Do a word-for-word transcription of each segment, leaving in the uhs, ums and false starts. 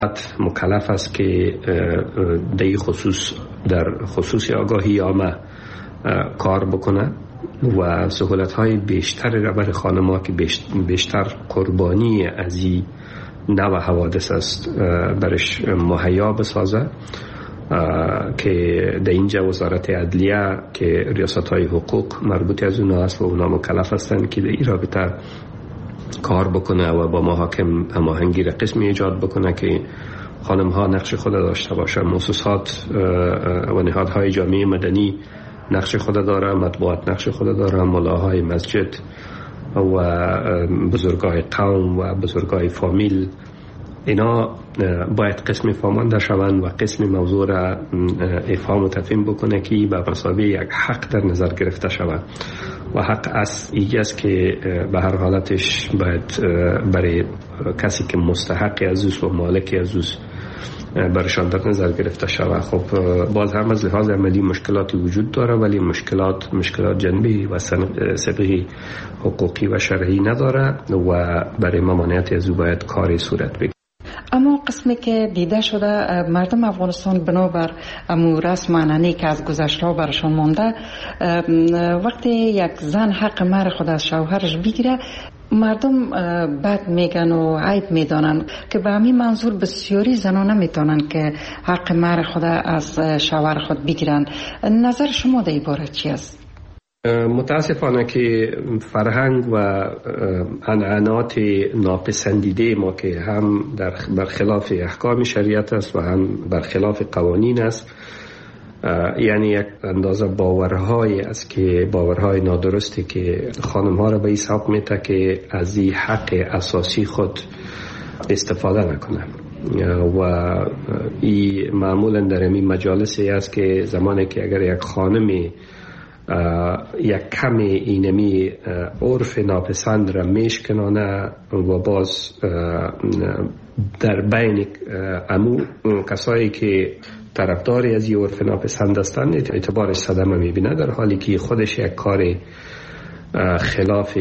مکلف است که در خصوص در خصوص آگاهی عامه کار بکنه و سهولت های بیشتر را برای خانم‌ها که بیشتر قربانی از این نوع حوادث است برش مهیا بسازه، که در اینجا وزارت عدلیه که ریاست های حقوق مربوط از اونها است و اونها مکلف هستند که در این رابطه کار بکنه و با محاکم هماهنگی را قسمی ایجاد بکنه که خانم ها نقش خود داشته باشه. مؤسسات و نهادهای جامعه مدنی نقش خود داره، مطبوعات نقش خود داره، ملاهای مسجد و بزرگای قوم و بزرگای فامیل، اینا باید قسم فهمانده شوند و قسم موضوع را افهام و تفهیم بکنه که به مسابقه یک حق در نظر گرفته شود و حق از ایگه است که به هر حالتش باید برای کسی که مستحق ازوست و مالک ازوست برشان در نظر گرفته شود. خب باز هم از لحاظ عملی مشکلاتی وجود داره، ولی مشکلات مشکلات جنبی و سابقه حقوقی و شرعی نداره و برای ممانعت از او باید کاری صورت بگیره. اما قسمی که دیده شده مردم افغانستان بنابر امو رسم عنعنه‌ای که از گذشته ها برشان مانده، وقتی یک زن حق مهر خود از شوهرش بگیره مردم بد میگن و عیب میدانن که به همین منظور بسیاری زنان نمیتونن که حق مهر خود از شوهر خود بگیرن. نظر شما در این باره چی است؟ متاسفانه که فرهنگ و عنعنات ناپسندیده ما که هم در برخلاف احکام شریعت است و هم برخلاف قوانین است، یعنی یک اندازه باورهای است که باورهای نادرستی که خانم ها را به این سبب میته که از این حق اساسی خود استفاده نکنه و این معمولا در این مجالسی است که زمانی که اگر یک خانمی یک کم اینمی عرف ناپسند را میشکنانه و باز در بین امو کسایی که طرفداری از این عرف ناپسند هستند اعتبارش صدمه میبینه، در حالی که خودش یک کار خلاف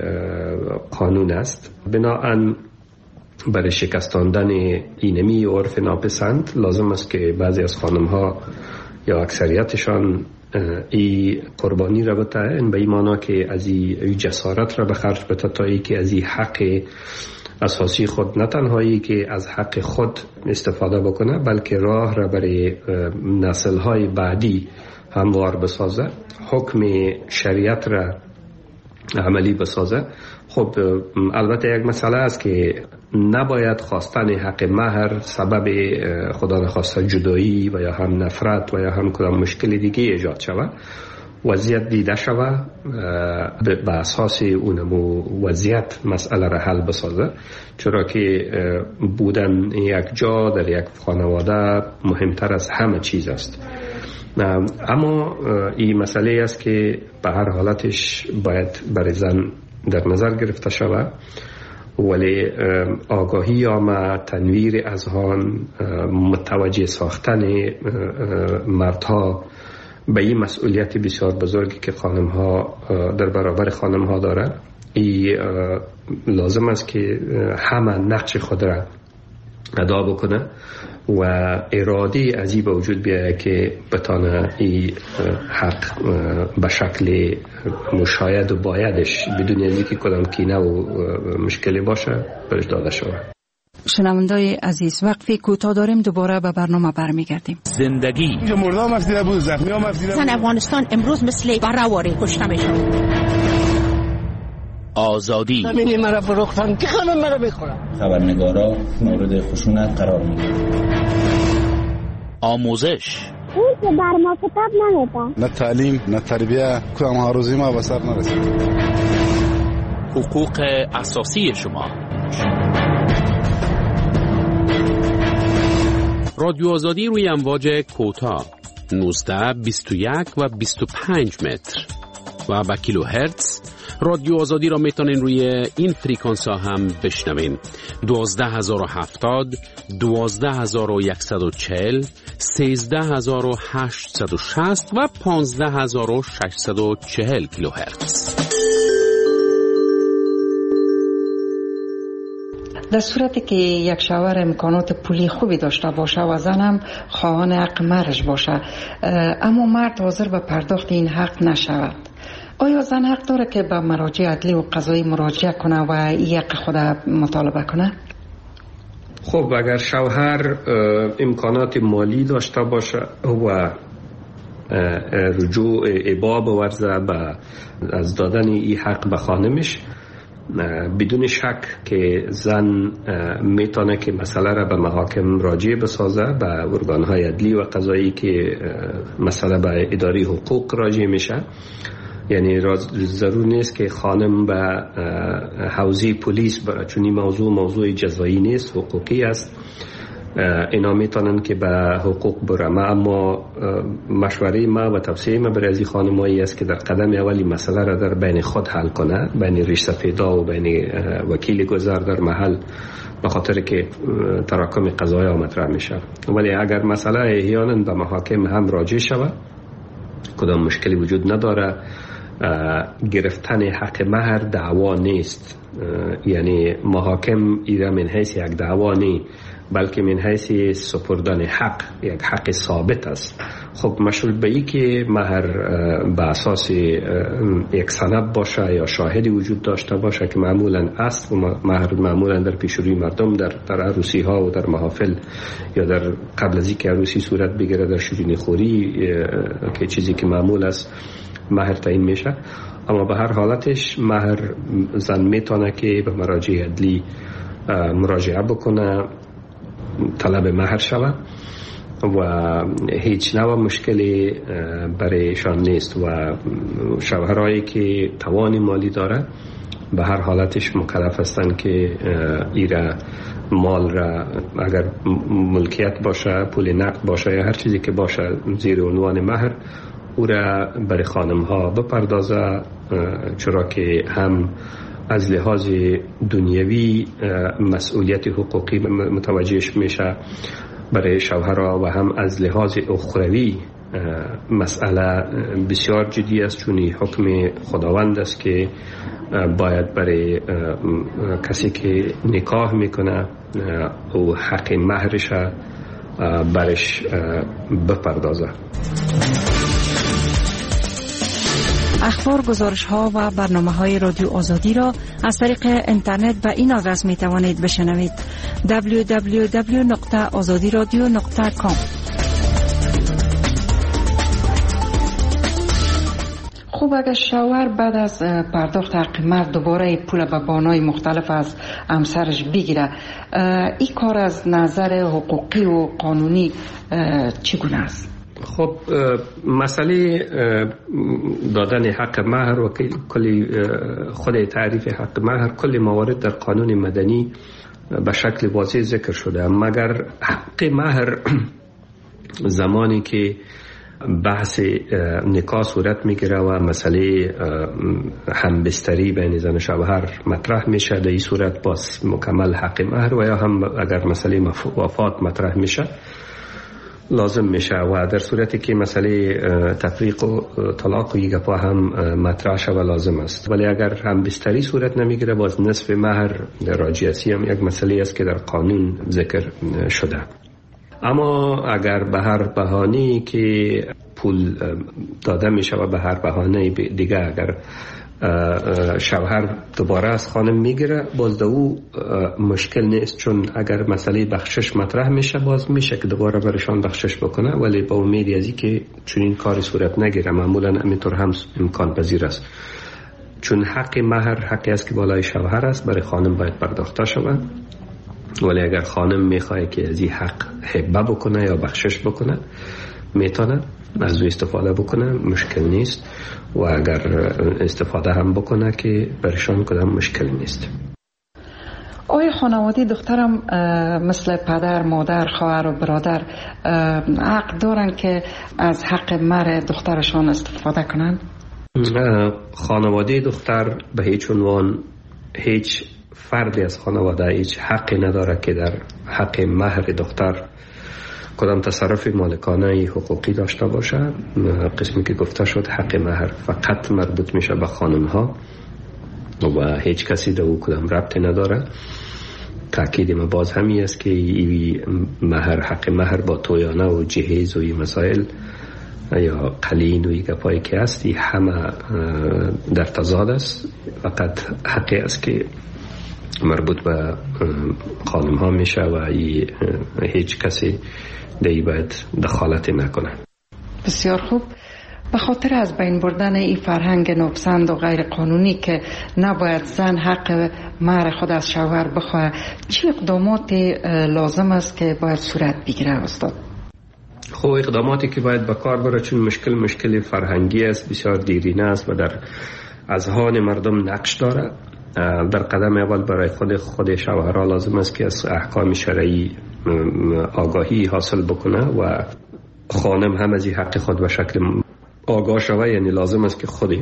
قانون است. بنابراین برای شکستاندن اینمی عرف ناپسند لازم است که بعضی از خانم ها یا اکثریتشان ای قربانی را بتاین، به این معنی که از این جسارت را به خرج بده تا ای که از این حق اساسی خود نه تنهایی که از حق خود استفاده بکنه بلکه راه را برای نسل‌های بعدی هموار بسازه، حکم شریعت را عملی بسازه. خب البته یک مسئله است که نباید خواستن حق مهر سبب خدا نخواسته جدایی و یا هم نفرت و یا هم کدام مشکل دیگه ایجاد شود. وضعیت دیده شود به اساس اونمو وضعیت مسئله را حل بسازه، چرا که بودن یک جا در یک خانواده مهمتر از همه چیز است. اما این مسئله است که به هر حالتش باید برای زن در نظر گرفته شود، ولی آگاهی عامه، تنویر اذهان، متوجه ساختن مردها به این مسئولیت بسیار بزرگی که خانم ها در برابر خانم ها دارن، این لازم است که همه نقش خود را ادا بکنه و اراده از این به وجود بیاید که بتانه این حق به شکل مشاید و بایدش بدون از اینکه کدام کینه و مشکلی باشه برش داده شود. شنوندای عزیز، وقفی کوتاه داریم، دوباره به برنامه برمیگردیم. زندگی مردم مفتیده بود، زخمی ها مفتیده بود. زن افغانستان امروز مثل بررواری کشته میشن. آزادی زمینی مرا فروختن که خانم مرا بخورن. خبرنگارا مورد خشونت قرار میگیرن. آموزش اون که بر ما کتاب نمیدن، نه تعلیم نه تربیه، کدام هاروزی ما به سر نرسید. حقوق اساسی شما. رادیو آزادی روی امواج کوتاه نوزده، بیست و یک و بیست و پنج متر و با کیلو هرتز. رادیو آزادی را میتونین روی این فریکانس ها هم بشنوین: دوازده هزار و هفتاد، دوازده هزار و صد و چهل، سیزده هزار و هشتصد و شصت و پانزده هزار و ششصد و چهل کیلو هرتز. در صورتی که یک شوهر امکانات پولی خوبی داشته باشه و زنم خواهان حق مهرش باشه اما مرد حاضر به پرداخت این حق نشود، آیا زن حق داره که به مراجع عدلی و قضایی مراجعه کنه و این حق خود مطالبه کنه؟ خب اگر شوهر امکانات مالی داشته باشه و رجوع ابا بورزه به از دادن این حق به خانمش، بدون شک که زن میتونه که مسئله را به محاکم راجع بسازه، به ارگانهای عدلی و قضایی که مسئله به اداره حقوق راجع میشه. یعنی ضرور نیست که خانم به حوزه پلیس بره، چون این موضوع موضوع جزایی نیست، حقوقی است. اینا میتونن که به حقوق برم، اما مشوره ما و توصیه ما برای از خانمایی است که در قدم اولی مسئله را در بین خود حل کنه، بین ریش سفیدا و بین وکیل گذار در محل، به خاطر که تراکم قضایا مطرح میشه. ولی اگر مسئله احیانا به محاکم هم راجع شود، کدام مشکلی وجود نداره. گرفتن حق مهر دعوا نیست، یعنی محاکم ایره من حیث یک دعوا نیست، بلکه من حیث سپردن حق، یک حق ثابت است. خب مشروط به ای که مهر به اساس یک سند باشه یا شاهدی وجود داشته باشه که معمولا است، و مهر معمولا در پیشروی مردم در در عروسی ها و در محافل یا در قبل از اینکه عروسی صورت بگیره در شیرینی خوری که چیزی که معمول است مهر تعیین میشه. اما به هر حالتش مهر زن میتونه که به مراجع عدلی مراجعه بکنه، طلب مهر شود و هیچ نوع مشکلی برایشان نیست. و شوهرایی که توان مالی داره به هر حالتش مکلف هستند که ایره مال را، اگر ملکیت باشه، پول نقد باشه یا هر چیزی که باشه زیر عنوان مهر، او را برای خانم ها بپردازه، چرا که هم از لحاظ دنیوی مسئولیت حقوقی متوجهش میشه برای شوهرها، و هم از لحاظ اخروی مسئله بسیار جدی است، چون حکم خداوند است که باید برای کسی که نکاح میکنه او حق مهرش برش بپردازه. اخبار، گزارش ها و برنامه های رادیو آزادی را از طریق اینترنت به این آدرس می توانید بشنوید: دبلیو دبلیو دبلیو نقطه آزادی رادیو نقطه کام. خوب، اگر شوهر بعد از پرداخت حق مهر دوباره پول به بانای مختلف از همسرش بگیره، این کار از نظر حقوقی و قانونی چگونه است؟ خب مسئله دادن حق مهر و کلی خود تعریف حق مهر، کلی موارد در قانون مدنی به شکل واضح ذکر شده، مگر حق مهر زمانی که بحث نکاح صورت میگیره و مسئله همبستری بین زن و شوهر مطرح میشه، در این صورت باز مکمل حق مهر، و یا هم اگر مسئله وفات مطرح میشه لازم میشه، و در صورتی که مسئله تفریق و طلاق و یگپا هم مطرح شود لازم است. ولی اگر هم بستری صورت نمیگیره، باز نصف مهر راجعیتی هم یک مسئله است که در قانون ذکر شده. اما اگر به هر بهانه‌ای که پول داده میشه و به هر بهانه دیگه اگر شوهر دوباره از خانم میگیره، باز او مشکل نیست، چون اگر مسئله بخشش مطرح میشه باز میشه که دوباره برشان بخشش بکنه، ولی با امید ازی که چون این کاری صورت نگیره، معمولا همینطور هم امکان پذیر است، چون حق مهر حقی است که بالای شوهر است، برای خانم باید پرداخته شود. ولی اگر خانم میخواد که از این حق هبه بکنه یا بخشش بکنه، میتونه از او استفاده بکنه، مشکل نیست، و اگر استفاده هم بکنه که برشان کدام مشکل نیست. آیا خانواده دخترم مثل پدر، مادر، خواهر و برادر حق دارن که از حق مهر دخترشان استفاده کنن؟ خانواده دختر به هیچ عنوان، هیچ فردی از خانواده هیچ حقی نداره که در حق مهر دختر کدام تصرف مالکانه حقوقی داشته باشه. قسمی که گفته شد حق مهر فقط مربوط میشه به خانم ها و هیچ کسی در او کدام ربطی نداره. تأکید ما باز همی است که ای مهر حق مهر با تویانه و جهیز و این مسائل یا قلین و این گپایی که هستی همه در تضاد است. فقط حقی است که مربوط به خانم ها میشه و ای هیچ کسی دیگه باید دخالت نکنه. بسیار خوب. به خاطر از بین بردن این فرهنگ ناپسند و غیر قانونی که نباید زن حق مهر خود از شوهر بخواه، چه اقدامات لازم است که باید صورت بگیره استاد؟ خب اقداماتی که باید به کار بره، چون مشکل مشکل فرهنگی است، بسیار دیرینه است و در اذهان مردم نقش داره. در قدم اول برای خود خود شوهرها لازم است که از احکام شرعی آگاهی حاصل بکنه و خانم هم از این حق خود به شکل آگاه شوه. یعنی لازم است که خودی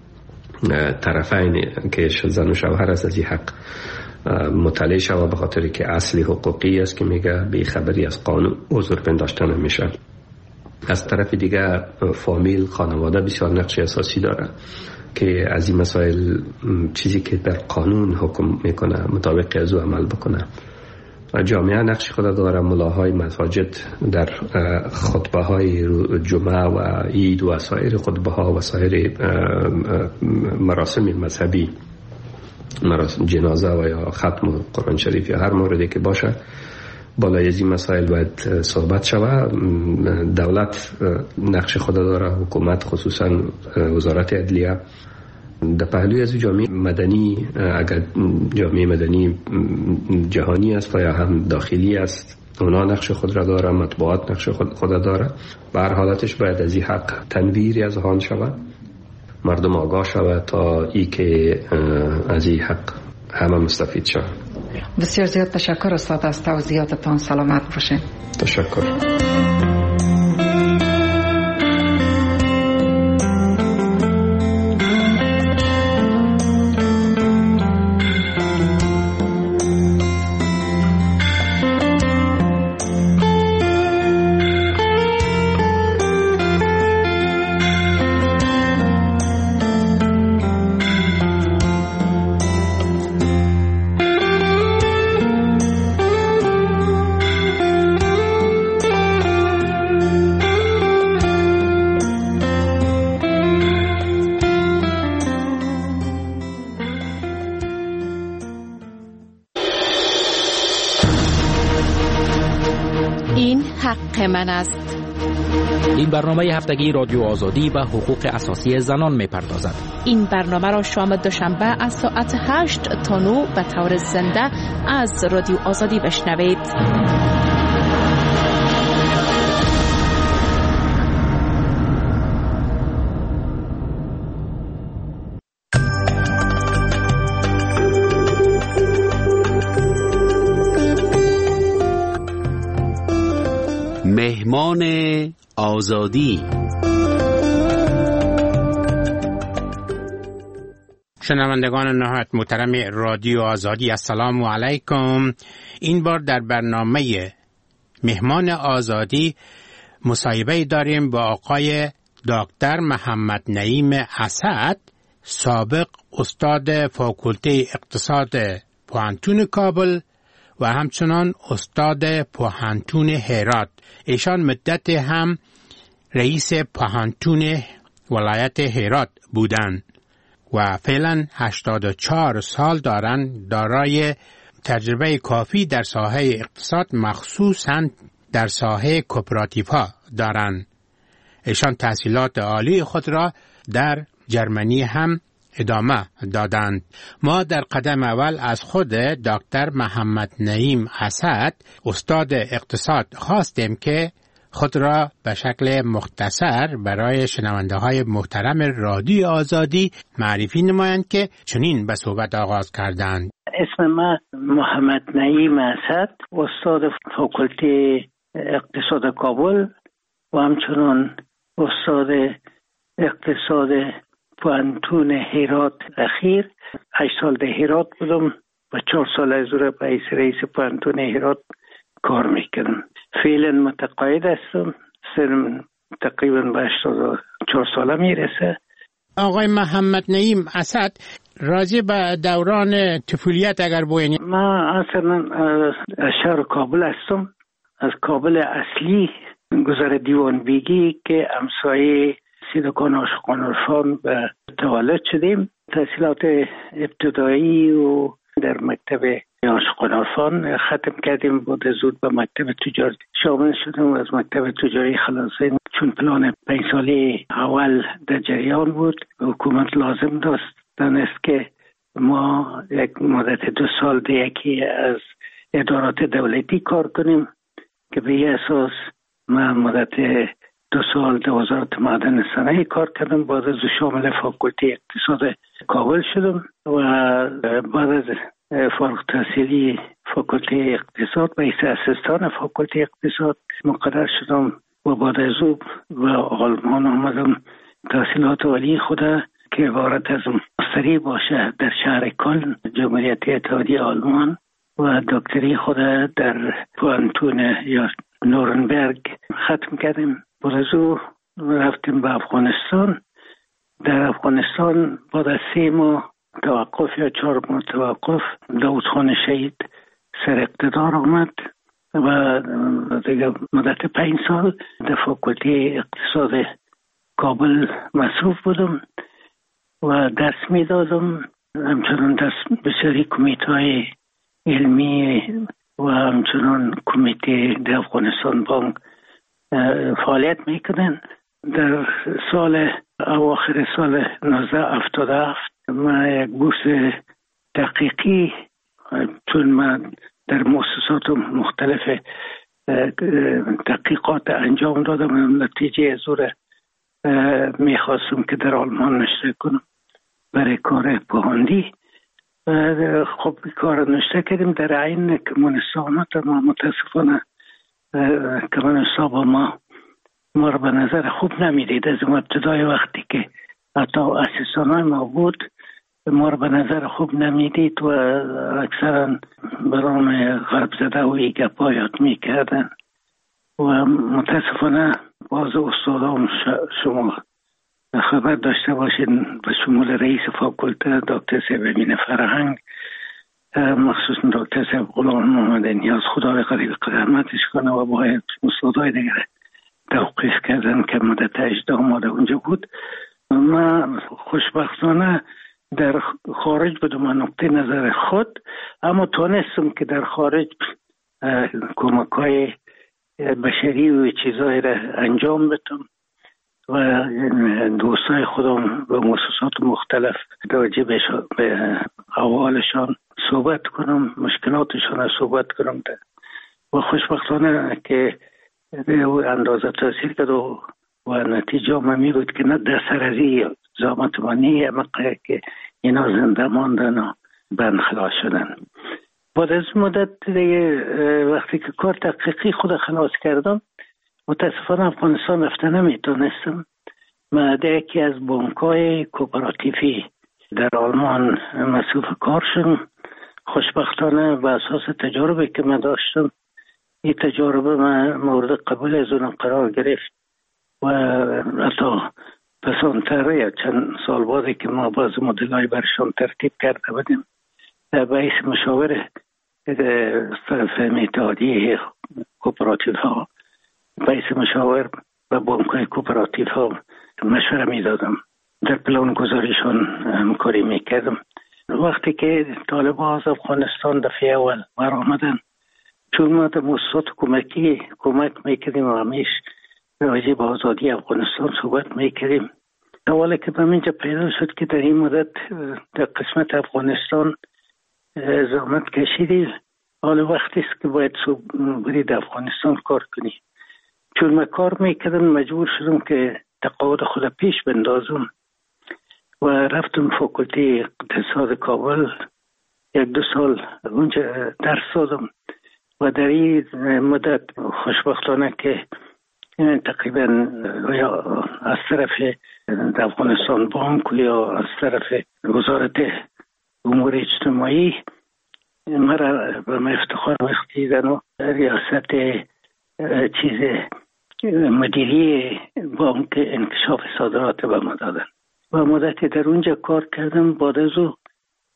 طرفین که زن و شوهر است از این حق مطلع شوه، به خاطر که اصلی حقوقی است که میگه بی خبری از قانون عذر پنداشتن میشه. از طرف دیگه فامیل، خانواده بسیار نقش اساسی داره که از این مسائل چیزی که در قانون حکم میکنه مطابق از او عمل بکنه. و جامعه نقش خود داره. ملاهای مساجد در خطبه های جمعه و عید و سایر خطبه ها و سایر مراسم مذهبی، مراسم جنازه و یا ختم قرآن شریف یا هر موردی که باشه، بالای از این مسائل باید صحبت شوه. دولت نقش خود داره، حکومت خصوصا وزارت عدلیه. در پهلوی از جامعه مدنی، اگر جامعه مدنی جهانی است و یا هم داخلی است، اونا نقش خود را داره، مطبوعات نقش خود, خود داره. به هر حالتش باید از این حق تنویری از آن شود، مردم آگاه شود تا ای که از این حق همه مستفید شود. بسیار زیاد تشکر استاد از توضیحاتتان. سلامت باشین. تشکر. من است. این برنامه هفتگی رادیو آزادی به حقوق اساسی زنان می‌پردازد. این برنامه را شام دوشنبه از ساعت هشت تا نه به طور زنده از رادیو آزادی بشنوید. مهمان آزادی. شنوندگان نهایت محترم رادیو آزادی، السلام علیکم. این بار در برنامه مهمان آزادی مصاحبه داریم با آقای دکتر محمد نعیم اسد، سابق استاد فاکولته اقتصاد پوهنتون کابل و همچنان استاد پوهنتون هرات. ایشان مدت هم رئیس پوهنتون ولایت هرات بودند و فعلا هشتاد و چهار سال دارند. دارای تجربه کافی در ساحه اقتصاد، مخصوصاً در ساحه کوپراتیوها دارند. ایشان تحصیلات عالی خود را در جرمنی هم ادامه دادند. ما در قدم اول از خود دکتر محمد نعیم اسد، استاد اقتصاد، خواستیم که خود را به شکل مختصر برای شنونده های محترم رادیو آزادی معرفی نمایند که چنین به صحبت آغاز کردند. اسم من محمد نعیم اسد، استاد فاکولته اقتصاد کابل و همچنان استاد اقتصاد پوهنتون هرات اخیر. هشت سال در هرات بودم و چهار سال از اون به حیث رئیس پوهنتون هرات کار میکنم. فعلا متقاعد هستم. سنم تقریبا به هشتاد و چهار ساله میرسه. آقای محمد نعیم اسد، راجع به دوران طفولیت اگر بگین. من اصلا از شهر کابل هستم، از کابل اصلی گذر دیوان بیگی که همسایه سیدکان عاشقان عرفان به تولد شدیم. تحصیلات ابتدایی و در مکتب عاشقان عرفان ختم کردیم. بعد زود به مکتب تجاری شامل شدم و از مکتب تجاری خلاص، چون پلان پنج ساله اول در جریان بود، حکومت لازم داشت دانست که ما یک مدت دو سال دیگه از ادارات دولتی کار کنیم که به این اساس من مدت دو سال در وزارت معدن صنایع کار کردم. بعد از شامل فاکولته اقتصاد کابل شدم و بعد از فارغ التحصیلی فاکولته اقتصاد به حیث اسیستان فاکولته اقتصاد مقرر شدم و بعد از او به آلمان آمدم تحصیلات عالی خود که عبارت از ماستری باشه در شهر کلن جمهوریت اتحادیه آلمان و دکتری خود در پوانتون یا نورنبرگ ختم کردیم. بعد از او رفتیم به افغانستان. در افغانستان بعد از سه ماه توقف یا چهار ماه توقف داود خان شهید سر اقتدار آمد و دیگه مدت پنج سال در فاکولته اقتصاد کابل مصروف بودم و درس می دادم. همچنان دست به سری کمیته های علمی و همچنان کمیته در افغانستان بانک فعالیت میکنن. در سال اواخر سال نوزده هفتاد و هفت من یک بورس تحقیقی، چون من در مؤسسات مختلف تحقیقات انجام دادم، نتیجه زور میخواستم که در آلمان نشته کنم برای کار پوهاندی. خب کار نشته کردیم. در عین که منصاب آمد ما متاسفانه که منصاب ما ما رو به نظر خوب نمیدید. از ابتدای وقتی که حتی اسیستانای ما بود ما رو به نظر خوب نمیدید و اکثرا برام غرب زده و ای گپا یاد میکردن و متاسفانه باز استادام شما خبر داشته باشین به شمول رئیس فاکولته دکتر صاحب امین فرهنگ، مخصوصا دکتر صاحب غلام محمد نیاز، خدا به قریب رحمتش کنه، و باید استادای دیگر توقیف کردن که مدت هجده ماه اونجا بود. من خوشبختانه در خارج بودم من نقطه نظر خود، اما تونستم که در خارج کمک‌های بشری و چیزایی را انجام بدم و دوستای خودم به مؤسسات مختلف راجع به احوالشان صحبت کنم، مشکلاتشان را صحبت کنم و خوشبختانه که اندازه تاثیر کرد و نتیجه می بود که نه در سرازی زامت منی مقه که اینا زنده ماندن و بند خلاص شدن. بعد از مدت دیگه وقتی که کار تحقیقی خود خلاص کردم متاسفانه افغانستان رفته نمیتونستم. من در یکی از بانک‌های کوپراتیفی در آلمان مصروف کار شدم. خوشبختانه به اساس تجربه که من داشتم این تجربه من مورد قبول از اون قرار گرفت و حتی پسانتر یا چند سال بعدی که ما باز مدلای برشان ترتیب کرده بودیم به حیث مشاور طرف اتحادیه کوپراتیف ها به حیث مشاور و بانک‌های کوپراتیف ها مشوره می دادم، در پلان گذاریشان همکاری می کردم. وقتی که طالبان از افغانستان دفعه اول برآمدن، چون ما در مؤسسات کمکی کمک میکردیم و همیش راجع به آزادی افغانستان صحبت میکردیم. اولی که به اینجا پیدا شد که در این مدت در قسمت افغانستان زحمت کشیدی، حالا وقتی است که باید برید افغانستان کار کنی. چون من کار میکردم مجبور شدم که تقاعد خود پیش بندازم و رفتم فاکولته اقتصاد کابل یک دو سال اونجا درس دادم و در این مدت خوشبختانه که تقریبا یا از طرف افغانستان بانک یا از طرف وزارت امور اجتماعی مرا به افتخار بخشیدن و ریاست چیز مدیری بانک انکشاف صادرات به ما دادن و مدتی در اونجا کار کردم. بعد از او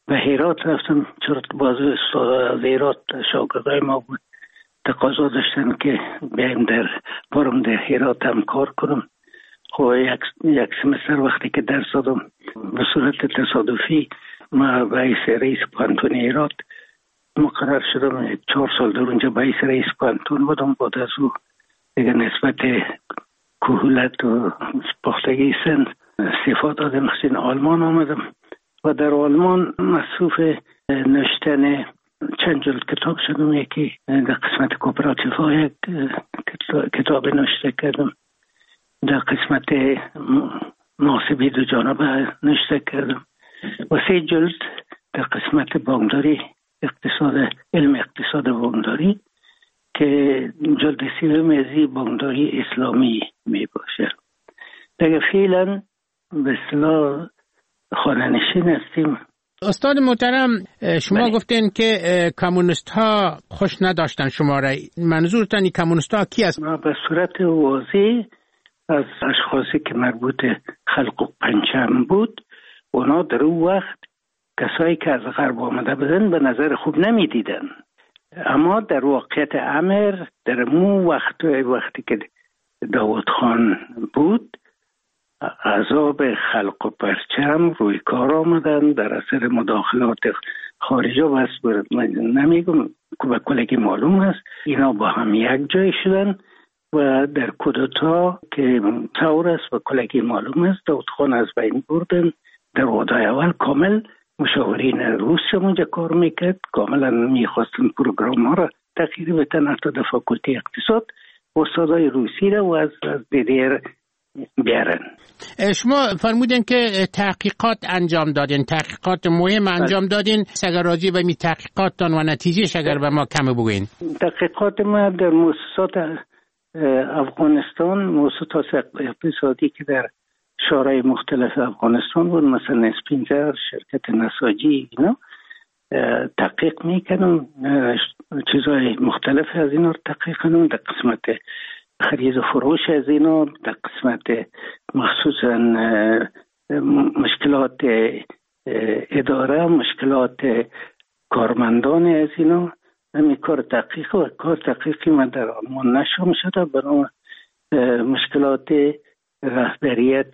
به هرات رفتم، چرا باز استاد از هرات شاگردای ما بود، تقاضا داشتن که بیایم در برم در هرات هم کار کنم. خب یک یک سمستر وقتی که درس دادم به صورت تصادفی ما رئیس رئیس پانتون هرات مقرر شدم. چهار سال در اونجا رئیس رئیس پانتون بودم. بعد از او دیگه نسبت کهولت و پختگی سن استعفا دادم، خصوصا آلمان آمدم و در آلمان مصروف نوشتن چند جلد کتاب شدم. یکی در قسمت کوپراتیف ها یک کتاب نوشته کردم، در قسمت محاسبه دو جانبه نوشته کردم و سه جلد در قسمت بانکداری اقتصاد علم اقتصاد بانکداری که جلد سوم از بانکداری اسلامی می باشه. دیگه فعلا به اصطلاح خانه‌نشین هستیم. استاد محترم، شما بله. گفتین که کمونیست ها خوش نداشتن شما را. منظورتان کمونیست ها کی است؟ ما به صورت واضح از اشخاصی که مربوط خلق پنجم بود، اونا در اون وقت کسایی که از غرب آمده بودن به نظر خوب نمی دیدن. اما در واقعیت امر در مو وقت وقتی که داوود خان بود، عذاب خلق و پرچم روی کار آمدن در اثر مداخلات خارجی. بس من نمیگم که به کلگی معلوم است اینا با هم یک جای شدن و در کودتا که ثور است و کلگی معلوم است داوود خان از بین بردن. در وادای اول کامل مشاورین روس اونجا کار میکرد، کاملا میخواستن پروگرام ها را تغییر بدن، حتی در فاکولته اقتصاد استادای روسی را و از دیدیر بیارن. شما فرمودین که تحقیقات انجام دادین، تحقیقات مهم انجام دادین. اگر راجع به می تحقیقاتتان و نتیجهش اگر به ما کم بگوین. تحقیقات ما در مؤسسات افغانستان، مؤسسات اقتصادی که در شورای مختلف افغانستان بود، مثلا اسپینزر، شرکت نساجی، اینا تحقیق میکنم، چیزهای مختلف از اینا رو تحقیق کنم. در قسمت خرید و فروش از اینا، در قسمت مخصوصا مشکلات اداره، مشکلات کارمندان از اینا، همین کار تحقیق و کار تحقیقی من در آلمان نشام شده برای مشکلات رهبریت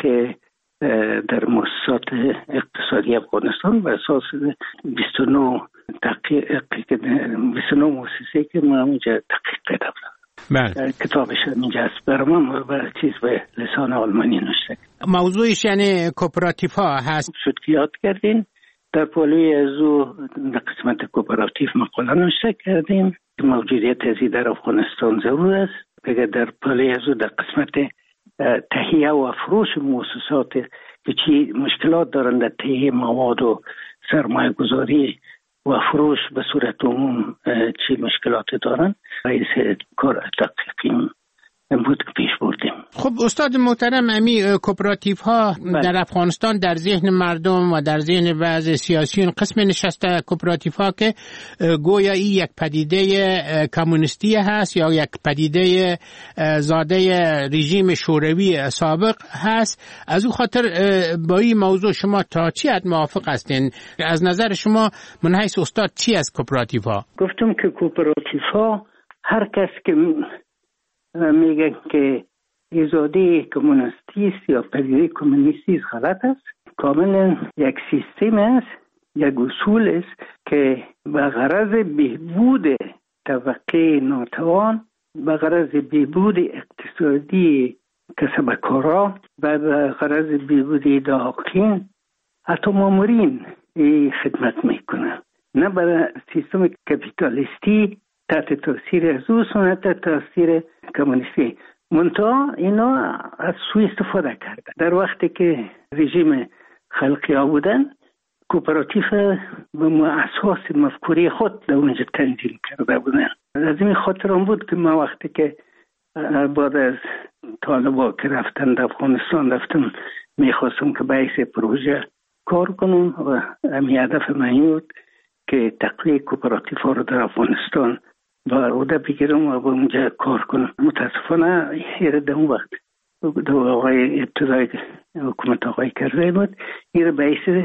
در مؤسسات اقتصادی افغانستان بر اساس بیست و نه تحقیق بیست و نه مؤسسه که ما اونجا تحقیق کردم. بله. کتابش اینجا است برای من به چیز به لسان آلمانی نوشته. موضوعش یعنی کوپراتیف ها هست. شد که یاد کردین در پالوی از او در قسمت کوپراتیف مقاله نوشته کردیم. موجودیت ازی در افغانستان ضرور است. بگه در پالوی از او در قسمت تهیه و فروش مؤسسات که چی مشکلات دارند در تهیه مواد و سرمایه گذاری و فروش به صورت عموم چی مشکلات دارند، رئیس کار تحقیقی بود که پیش بردیم. خب استاد محترم، امی کوپراتیف ها در افغانستان در ذهن مردم و در ذهن بعض سیاسیون قسم نشسته کوپراتیف ها که گویا این یک پدیده کمونیستی هست یا یک پدیده زاده رژیم شوروی سابق هست. از او خاطر با این موضوع شما تا چی حد موافق هستین؟ از نظر شما من حیث استاد چی از کوپراتیف ها؟ گفتم که کوپراتیف ها هر کس که میگن که ایجاده کمونیستی است یا پدیده کمونیستی است غلط است. کاملا یک سیستم است، یک اصول است که به غرض بهبود طبقه ناتوان، به غرض بهبود اقتصادی کسبکارا و به غرض بهبود داخلین حتی مامورین خدمت میکنه، نه برای سیستم کپیتالیستی تحت تاثیر از او سنت تاثیر کمونیستی. منتها اینا از سوی استفاده کردن. در وقتی که رژیم خلقی ها بودن، کوپراتیف به اساس مفکوری خود در اونجا تنظیم کرده بودن. از این خاطر هم بود که ما وقتی که بعد از طالبا که رفتن در افغانستان رفتم، میخواستم که باعث پروژه کار کنم و همین هدف من بود که تقویه کوپراتیف ها رو در افغانستان با عهده بگیرم و با اونجا کار کنم. متاسفانه یه در اون وقت دو آقای ابتدای حکومت آقای کرزی بود، یه باعث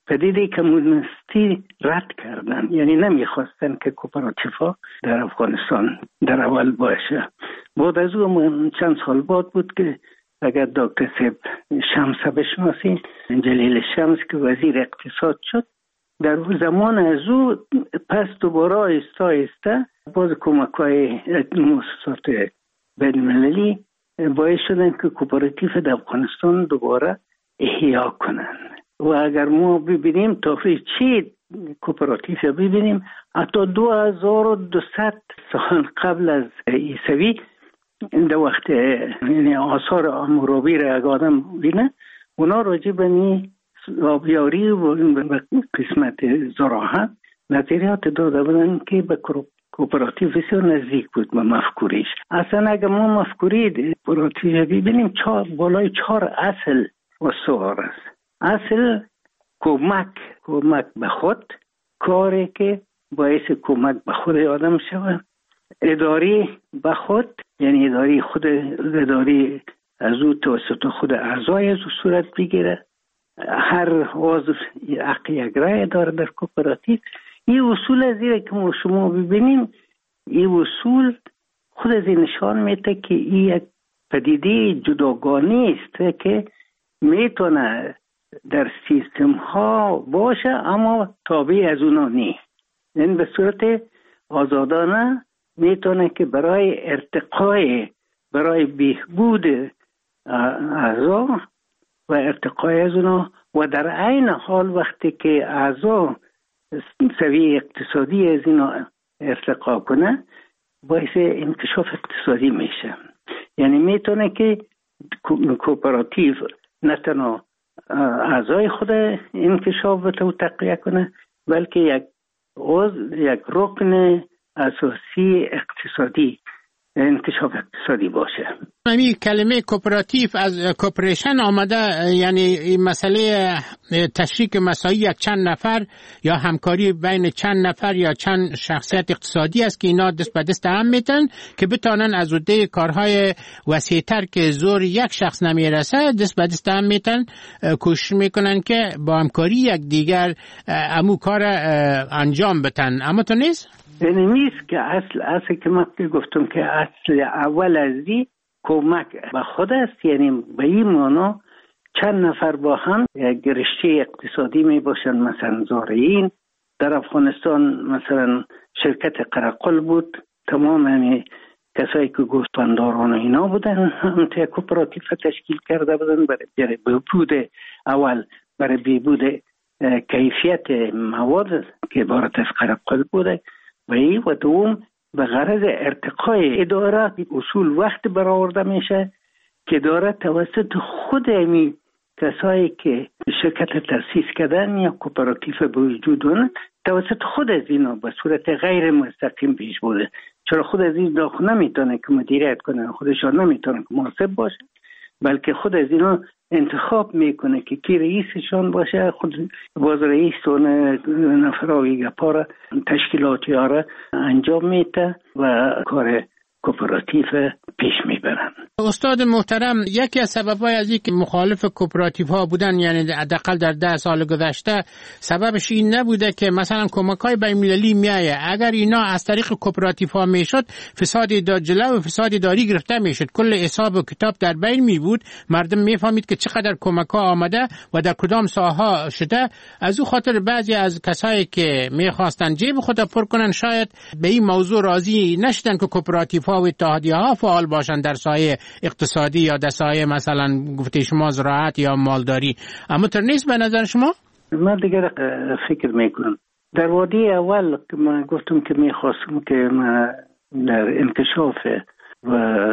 پدیده کمونیستی رد کردن، یعنی نمیخواستن که کوپراتیفا در افغانستان در اول باشه. بعد از اون چند سال بعد بود که اگر دکتر سیب شمس بشناسین، جلیل شمس که وزیر اقتصاد شد، در زمان از او پس دوباره آهسته آهسته باز کمک‌های مؤسسات بین‌المللی باعث شدن که کوپراتیف در افغانستان دوباره احیا کنن. و اگر ما ببینیم تاریخ چی کوپراتیف ببینیم، حتی دو هزار و دویست سال قبل از عیسوی در وقت یعنی آثار حمورابی را اگر آدم بینه، اونا راجع به نی آبیاری و قسمت زراعت نظریات داده بودن که به کوپراتیف بسیار نزدیک بود به مفکوریش. اصلا اگر ما مفکوری کوپراتیف ببینیم چهار بالای چهار اصل استوار است. اصل کمک کمک به خود، کاری که باعث کمک به خود آدم شود. اداری به خود، یعنی اداری خود اداری از او توسط خود اعضای از او صورت بگیره. هر عضو حق یک رای داره در کوپراتیو. این اصول از این که ما شما ببینیم، این اصول خود از این نشان میده که این یک پدیده جداگانه است که میتونه در سیستم ها باشه اما تابع از اونا نیست. این به صورت آزادانه میتونه که برای ارتقای، برای بهبود اعضا و ارتقای از اونا و در عین حال وقتی که اعضا سویه اقتصادی از اینا ارتقا کنه باعث انکشاف اقتصادی میشه. یعنی میتونه که کوپراتیو نه تنها اعضای خود انکشاف و تقویه کنه، بلکه یک عضو، یک رکن اساسی اقتصادی، انکشاف اقتصادی باشه. همین کلمه کوپراتیو از کوپریشن آمده، یعنی این مسئله تشریک مساعی یک چند نفر یا همکاری بین چند نفر یا چند شخصیت اقتصادی است که اینا دست به دست هم میتن که بتانن از عهده کارهای وسیع‌تر که زور یک شخص نمیرسه دست به دست هم میتن کوشش میکنن که با همکاری یک دیگر امو کار انجام بدن. اما تو نیست؟ یعنی نیست که اصل اصل که من گفتم که اصل اول از دی کمک به خود است. یعنی به این معنا چند نفر با هم یک رشته اقتصادی می باشن. مثلا زارعین در افغانستان مثلا شرکت قرقل بود، تمام همین کسایی که گوسفنداران اینا بودن هم تا کوپراتیو تشکیل کرده بودن برای بهبود اول، برای بهبود کیفیت مواد که عبارت از قرقل بوده و ای و دوم به غرض ارتقای اداره. اصول وقت برآورده میشه که اداره توسط خود امی کسایی که شرکت تأسیس کردن یا کوپراتیو به وجود اون توسط خود از اینا به صورت غیر مستقیم پیش بوده. چرا خود از این داخل نمیتونه که مدیریت کنه، خودشان نمیتونه که محاسب باشه، بلکه خود از اینا انتخاب میکنه که کی رئیسشان باشه. خود باز رئیس و نفراوی گپارا تشکیلاتی ها را انجام میده و کار کوپراتیو پیش میبرن. استاد محترم، یکی از سبب‌های از اینکه مخالف کوپراتیو ها بودن، یعنی حداقل در ده سال گذشته، سببش این نبوده که مثلا کمک‌های بین‌المللی میایه، اگر اینا از طریق کوپراتیو ها میشد فساد جلو و فساد داری گرفته میشد، کل حساب و کتاب در بین می بود، مردم میفهمید که چقدر کمک‌ها آمده و در کدام ساحه شده. از او خاطر بعضی از کسایی که میخواستن جیب خود پر کنن شاید به این موضوع راضی نشدن که کوپراتیو ها و اتحادیه ها فعال باشن در سایه اقتصادی یا در سایه مثلا گفته شما زراعت یا مالداری. اما تر نیست به نظر شما؟ من دیگر فکر میکنم در وادی اول که من گفتم که میخواستم که من در انکشاف و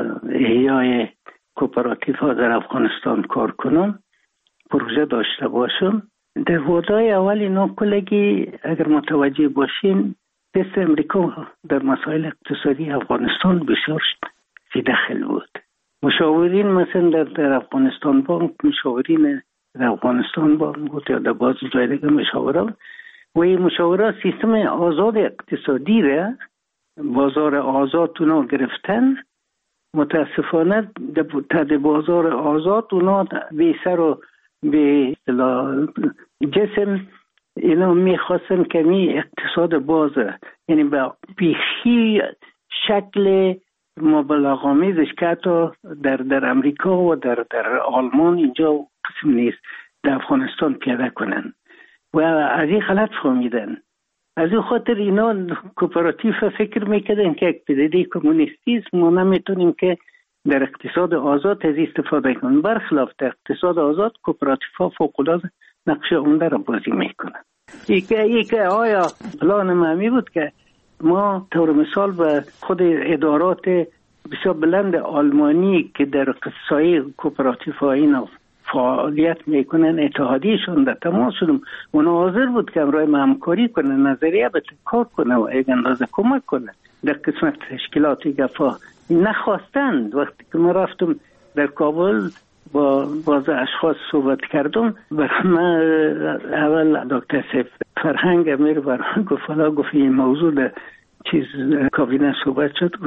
احیای کوپراتیو ها در افغانستان کار کنم، پروژه داشته باشم. در وادی اول اینا کلگی اگر متوجه باشین دست امریکا در مسائل اقتصادی افغانستان بسیار دخل بود. مشاورین مثلا در, در افغانستان بانک، مشاورین در افغانستان بانک بود یا در باز جای دیگه مشاوران و این مشاوران سیستم آزاد اقتصادی را، بازار آزاد اونا گرفتن. متاسفانه در بازار آزاد اونا به سر و به جسم اینا میخواستن که می اقتصاد بازه، یعنی به بیخی شکل مبالغه‌آمیزش که حتی در در امریکا و در در آلمان اینجا قسم نیست در افغانستان پیاده کنن و از این غلط فهمیدن. از این خاطر اینا کوپراتیو فکر میکردن که یک پدیده کمونیستی است، ما نمیتونیم که در اقتصاد آزاد از استفاده کنیم. برخلاف در اقتصاد آزاد کوپراتیو ها فوق‌العاده نقش عمده را بازی میکنن. یکی که آیا پلان معمی بود که ما طور مثال به خود ادارات بسیار بلند آلمانی که در قصای کوپراتیو ها اینا فعالیت میکنن اتحادیشون در تماس شدم، اونا حاضر بود که امرای همکاری کنه، نظریه به کار کنه و یک اندازه کمک کنه در قسمت تشکیلاتی گفا. نخواستند. وقتی که ما رفتم در کابل با باز اشخاص صحبت کردم، برای من اول دکتر سیف فرهنگ امیر برای گفت حالا گفت این موضوع در چیز کابینه صحبت شد،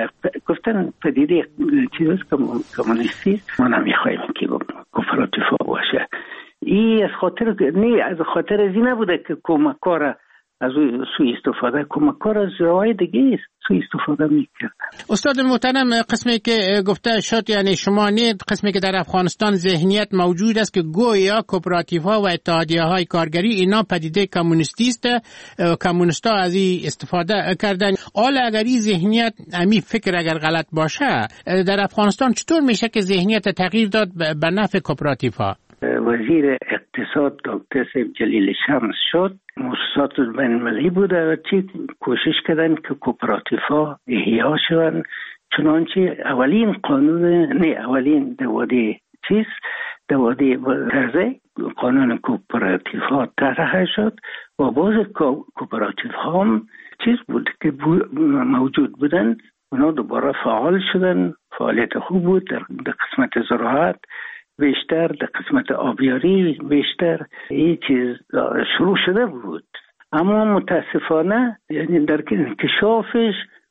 گفتن پدیده چیز کمونیستی ما نمیخوایم که کوپراتیو باشه. این از خاطر نه از خاطر از این نبوده که کمکار از سوی استفاده کمکار از جاهای دیگه است سوی استفاده میکردن. استاد محترم، قسمی که گفته شد یعنی شما نید قسمی که در افغانستان ذهنیت موجود است که گویا کوپراتیو ها و اتحادیه های کارگری اینا پدیده کمونیستی است، کمونیستا از این استفاده کردن. حالا اگر این ذهنیت امی فکر اگر غلط باشه در افغانستان چطور میشه که ذهنیت تغییر داد به نفع کوپراتیو ها؟ وزیر اقتصاد دکتر سیف جلیل شمس شد، مؤسسات بین‌المللی بوده و چی کوشش کردن که کوپراتیو ها احیا شوند. چنانچه اولین قانون نه اولین دواده چیز دواده ترزه قانون کوپراتیو ها طرح شد و باز کوپراتیو ها هم چیز بود که موجود بودن، اونا دوباره فعال شدن. فعالیت خوب بود در, در قسمت زراعت بیشتر، در قسمت آبیاری بیشتر این چیز شروع شده بود، اما متاسفانه یعنی در انکشافش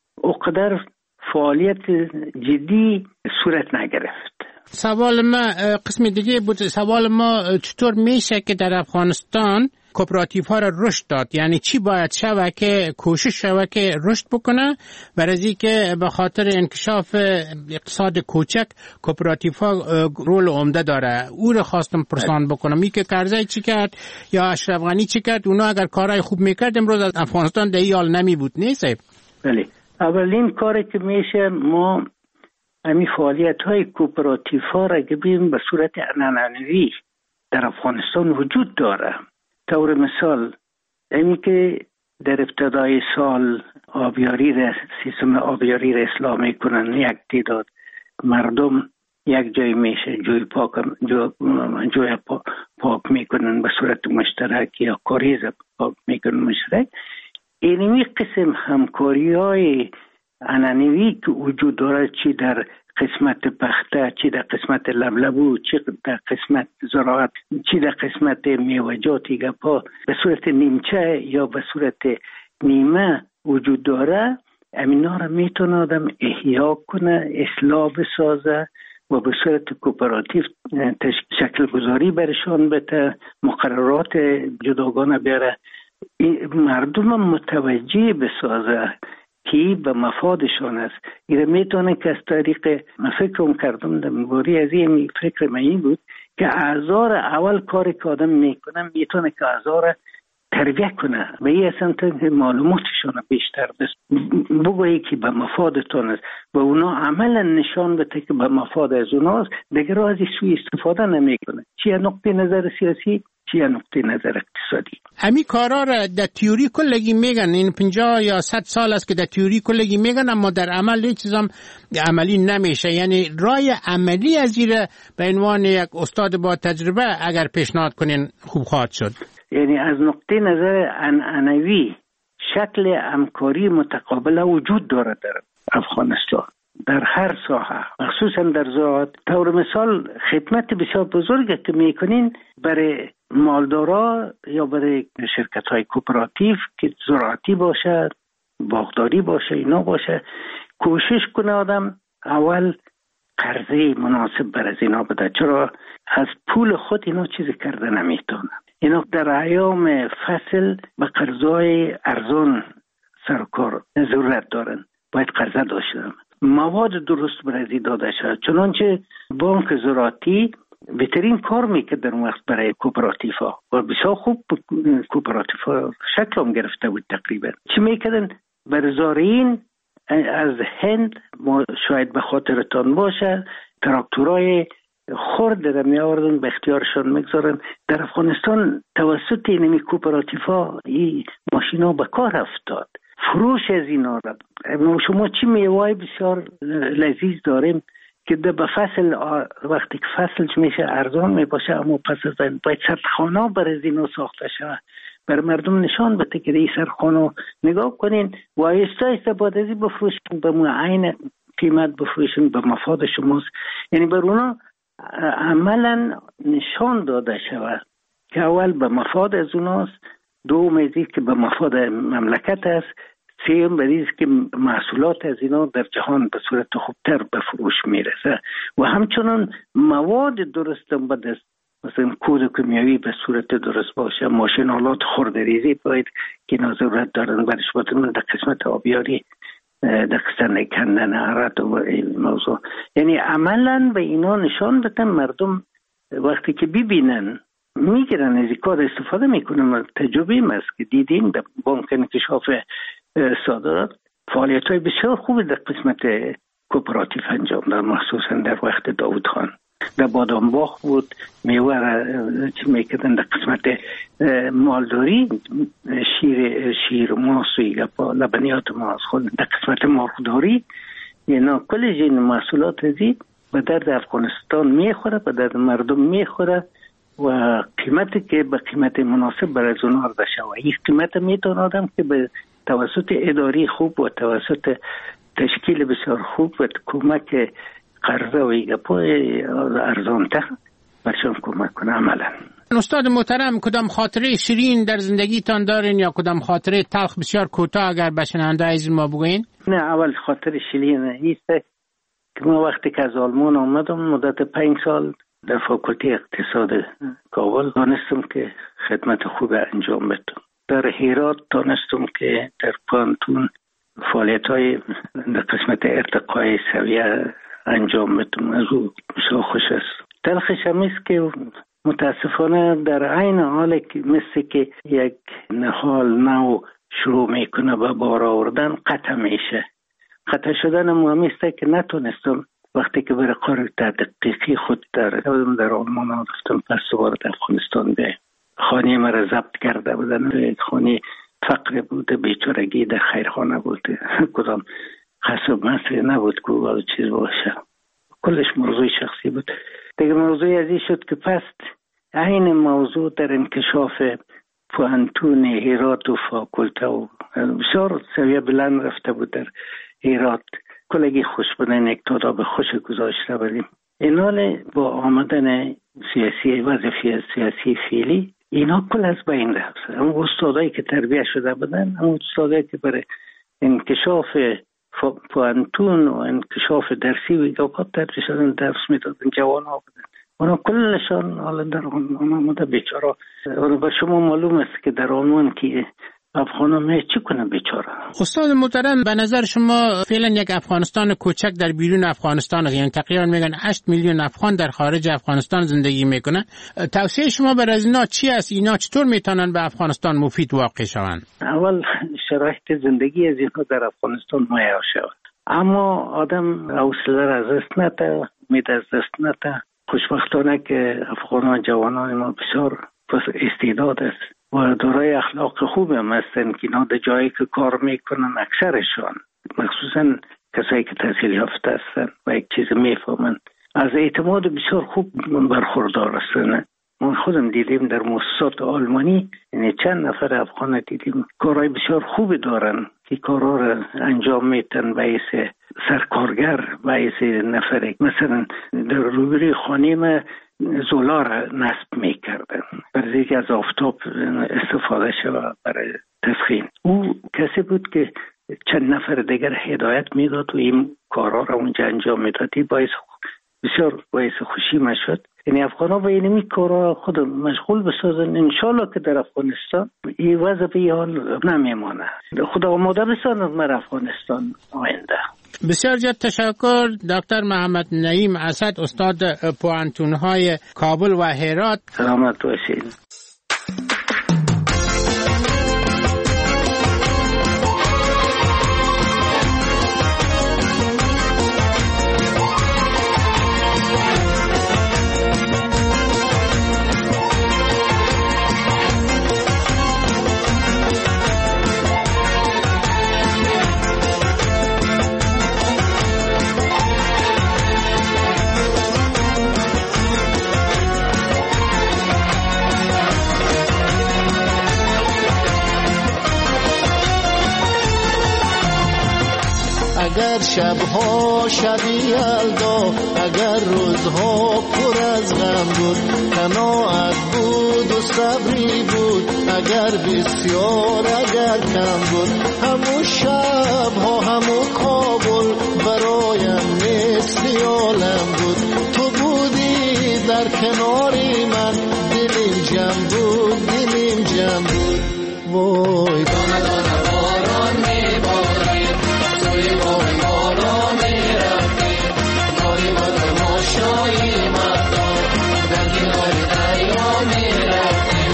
اقدر فعالیت جدی صورت نگرفت. سوال ما قسم دیگه بود. سوال ما چطور میشه که در افغانستان کوپراتیو ها را رشد داد؟ یعنی چی باید شوه که کوشش شوه که رشد بکنه برای که به خاطر انکشاف اقتصاد کوچک کوپراتیو ها رول عمده داره؟ او رو خواستم پرسان بکنم. می که کرزی چی کرد یا اشرف غنی چی کرد؟ اونا اگر کارهای خوب میکرد امروز از افغانستان در این حال نمی بود. نیست؟ بله. اولین کاری که میشه ما همین فعالیت های کوپراتیو ها را که بیم به صورت عنعنوی در افغانستان وجود داره. طور مثال اینی که در ابتدای سال آبیاری را سیستم آبیاری را اصلاح میکنن، یک تعداد مردم یک جای میشه جوی پاک جو جوی پا پاک میکنن به صورت مشترک یا کاریز پاک میکنن مشترک. اینمی قسم همکاری های عنعنوی که وجود داره، چی در قسمت پخته، چی در قسمت لبلبو، چی در قسمت زراعت، چی در قسمت میوه‌جاتی گپا به صورت نیمچه یا به صورت نیمه وجود داره، امینا را میتونه آدم احیا کنه، اصلاح بسازه و به صورت کوپراتیو شکل گذاری برشان بده، مقررات جداگانه بیاره، مردم متوجه بسازه که به مفادشان است. این میتونه که از طریق من فکرم کردم در مباری از این فکر من این بود که اعضا را اول کاری که آدم میکنه میتونه که اعضا را تربیه کنه و این اصلا معلوماتشان بیشتر بس بگویی که به مفادتان است و اونا عملا نشان بده که به مفاد از اوناست، دیگر از این سوی استفاده نمیکنه، چی از نقطه نظر سیاسی چی از نقطه نظر اقتصادی. همین کارا را در تیوری کلگی میگن، این پنجاه یا صد سال است که در تیوری کلگی میگن، اما در عمل هیچ چیزام عملی نمیشه. یعنی رای عملی از این به عنوان یک استاد با تجربه اگر پیشنهاد کنین خوب خواهد شد. یعنی از نقطه نظر عنعنوی شکل همکاری متقابل وجود دارد در افغانستان در هر ساحه، مخصوصا در زراعت. طور مثال خدمت بسیار بزرگی که میکنین برای مالدارا یا برای شرکت های کوپراتیو که زراعتی باشه، باغداری باشه، اینا باشه، کوشش کنه آدم اول قرضه مناسب بر از اینا بده، چرا از پول خود اینا چیزی کرده نمیتونه. اینا در ایام فصل به قرضای ارزان سرکار ضرورت دارن، باید قرضه داشتن، مواد درست برای داده شد. چنانچه بانک زراعتی بهترین کار میکرد در وقت برای کوپراتیف ها و بسیار خوب کوپراتیف ها شکل هم گرفته بود. تقریبا چی میکردن؟ بر زارعین از هند، ما شاید به خاطرتان باشه، تراکتورای خرد در می آوردن به اختیارشان میگذارن. در افغانستان توسط اینمی کوپراتیف ها این ماشین ها به کار افتاد. فروش از اینا را شما چی میوای بسیار لذیذ داریم که به فصل وقتی که فصل میشه ارزان میباشه، اما پس از این باید سرخانه برای اینا ساخته شود، بر مردم نشان بده که این سرخانه نگاه کنین و آیسته آیسته بعد از این بفروشین، به معین قیمت بفروشین، به مفاد شماست. یعنی بر اونا عملا نشان داده شود که اول به مفاد از اوناست، دوم ازی که به مفاد مملکت است، سیم بریز که محصولات از اینا در جهان به صورت خوبتر به فروش میرسه و همچنان مواد درست به دست، مثلا کود کیمیایی به صورت درست باشه، ماشینالات خردریزی باید که اینا ضرورت دارن برش بودن در قسمت آبیاری، در قسمت کندن عرض و این موضوع. یعنی عملا به اینا نشان بدن، مردم وقتی که ببینن میگیرن از این کار استفاده میکنن. تجربه است که دیدیم در بانک انکشاف صادرات فعالیت های بسیار خوبی در قسمت کوپراتیف انجام داد، مخصوصا در وقت داود خان. در بادامباغ بود، میوه چی میکردن در قسمت مالداری، شیر شیر ماست و لبنیات ماست خود در قسمت مرغداری. اینا کل جین محصولات ازی به درد افغانستان میخوره، به درد مردم میخوره و قیمتی که به قیمت مناسب برای اونها رده شود. این قیمت میتونه آدم که به توسط اداری خوب و توسط تشکیل بسیار خوب و کمک قرضه و ایگپای ارزانتر برشان کمک کنه عملا. استاد محترم، کدام خاطره شیرین در زندگیتان دارین یا کدام خاطره تلخ بسیار کوتاه اگر به شنونده عزیز ما بگوین؟ نه، اول خاطر شیرین ایست که ما وقتی که از آلمان آمدم مدت پنج سال در فاکولته اقتصاد کابل دانستم که خدمت خوب انجام بدم. در هرات دانستم که در پانتون فعالیت های در قسمت ارتقای سویه انجام بدم. از او بسیار خوش است. تلخش هم است که متاسفانه در عین حال که مثل که یک نهال نو شروع میکنه به بار آوردن قطع میشه. قطع شدن مهمی است که نتونستم وقتی که برای کار تحقیقی خود در در آلمان رفتم، پس دوباره در افغانستان به خانه مرا ضبط کرده بودن. خانه فقر بوده، بیچارگی در خیرخانه بوده، کدام خصوب مصری نبود که او چیز باشه. کلش موضوع شخصی بود. دیگه موضوع ازی شد که پس این موضوع در انکشاف پوانتون هرات و فاکولته و بسیار سویه بلند رفته بود در هرات. کلگی خوش بودن یک تاداب خوش گذاشته بودیم. اینال با آمدن سیاسی وظیفه سیاسی فعلی اینا کل از بین رفت. اما استادایی که تربیه شده بودن، اما استادایی که برای انکشاف پوانتون و انکشاف درسی و ایگاپات تدریس شدن درس میدادن، جوان ها بودن. اونا کلشان حالا در آلمان آمده بیچاره. اونا به شما معلوم است که در آلمان که افغان ها چی کنه بیچاره. استاد محترم، به نظر شما فعلا یک افغانستان کوچک در بیرون افغانستان است، یعنی تقریبا میگن هشت میلیون افغان در خارج افغانستان زندگی میکنن. توصیه شما برای اینا چی است؟ اینا چطور میتونن به افغانستان مفید واقع شوند؟ اول شرایط زندگی از اینها در افغانستان مهیا شود، اما آدم حوصله را از دست نده، امید از دست نده. خوشبختانه که افغانان جوانان ما بسیار استعداد است و دارای اخلاق خوب هم هستن که اینا در جایی که کار میکنن اکثرشان، مخصوصا کسایی که تحصیل یافته هستن و یک چیز میفهمن، از اعتماد بسیار خوب برخوردار هستن. ما خودم دیدیم در مؤسسات آلمانی، یعنی چند نفر افغان دیدیم کارهای بسیار خوبی دارن که کارها را انجام میتن باعث سرکارگر، باعث نفر مثلا در روبروی خانه ما زولا را نصب میکردن برای اینکه از آفتاب استفاده شود برای تسخین. او کسی بود که چند نفر دیگر هدایت میداد و این کارها را اونجا انجام میداد. باعث بسیار باعث خوشی ما شد یعنی افغان‌ها به اینمی کارا خود مشغول بسازن، انشالله که در افغانستان این وضع به حال نمیمانه. خدا آماده بسازند مر افغانستان آینده. بسیار زیاد تشکر دکتر محمد نعیم اسد، استاد پوهنتون‌های کابل و هرات. سلامت باشید. اگر شبها شبی یلدا، اگر روزها پر از غم بود، قناعت بود و صبری بود، اگر بسیار اگر کم بود، همون شبها همون کابل برایم مثل عالم بود. تو بودی در کناری من، دلیم جمع بود دلیم جمع بود. وای دانه دانه باران میبارید، توی بای بالا میرفتی، ناری با تماشایی مردم در کنار دریا میرفتی.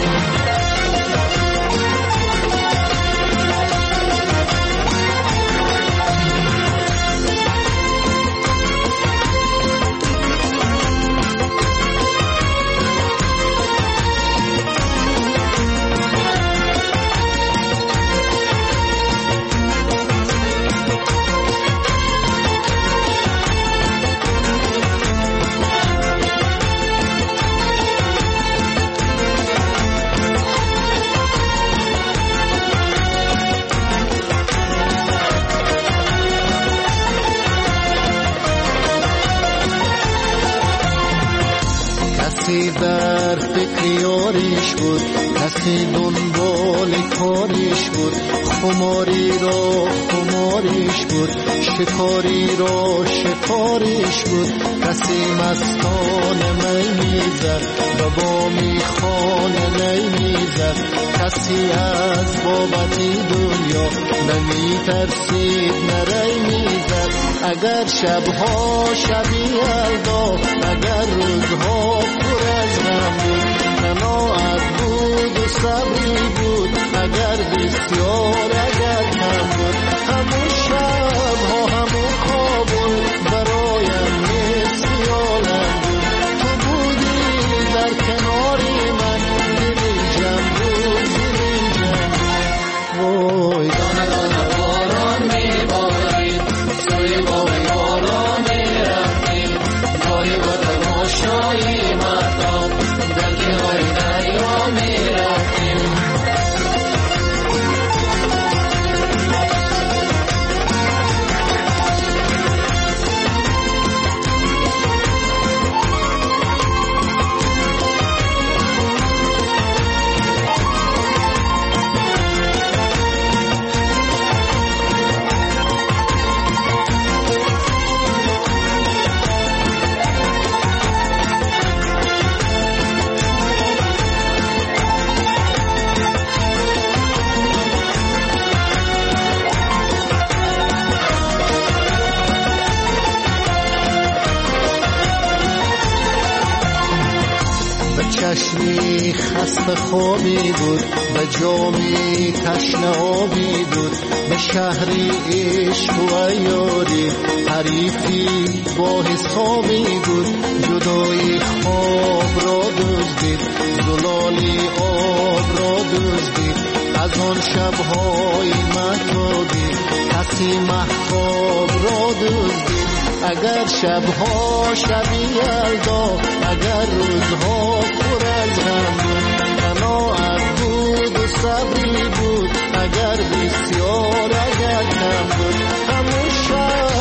کسی در فکر یاریش بود، کسی دنبال کاریش بود، خماری را خماریش بود، شکاری را شکاریش بود. کسی مستانه می میزد و با میخانه نی میزد، کسی از بابتی دنیا نمی ترسید نری میزد. اگر شبها شبی یلدا، اگر روزها پر از غم بود، قناعت بود و صبری بود، اگر بسیار اگر کم بود، همون شبها همون کابل برایم مثل عالم بود. تو بودی در کناری من، دلیم جمع بود دلیم جمع بود. وای دانه دانه باران میبارید، سوی بای بالا میرفتیم، ناری با تماشایی مردم در کنار دریا میرفتیم. چشمی خسته خوابی بود، به جامی تشنه آبی بود، به شهری عشق و یاری حریفی با حسابی بود. جدایی خواب را دزدید، زلالی آب را دزدید، از آن شبهای مهتابی کسی مهتاب را دزدید. اگر شبها شبی یلدا، اگر روزها پر از غم بود، قناعت بود و صبری بود، اگر بسیار اگر کم بود، همون شب